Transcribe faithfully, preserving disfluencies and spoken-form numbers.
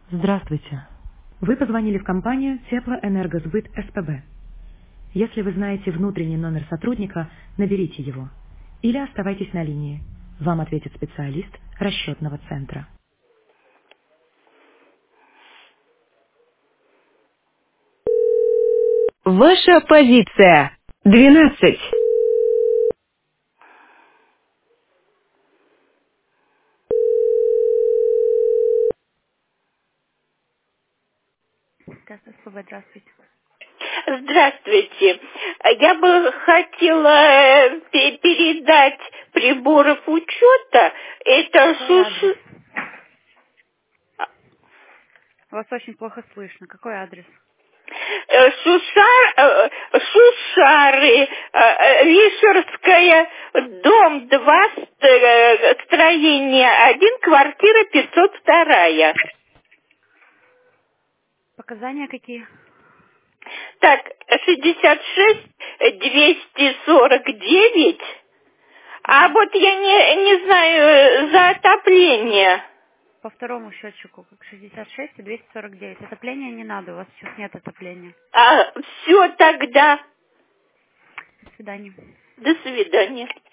Здравствуйте. Вы позвонили в компанию Теплоэнергосбыт СПБ. Если вы знаете внутренний номер сотрудника, наберите его. Или оставайтесь на линии. Вам ответит специалист расчетного центра. Ваша позиция. Двенадцать. СПБ, здравствуйте. Здравствуйте. Я бы хотела э, пе- передать приборов учета. Это Какой адрес? Шуш... Вас очень плохо слышно. Какой адрес? э, Шушар... э, Шушары, э, э, Вишерская, дом два, ст- э, строение один, квартира пятьсот два. Показания какие? Так, шестьдесят шесть двести сорок девять. А Мгм. вот я не, не знаю э, за отопление. По второму счетчику, как шестьдесят шесть и двести сорок девять. Отопления не надо, у вас сейчас нет отопления. А, все тогда. До свидания. До свидания.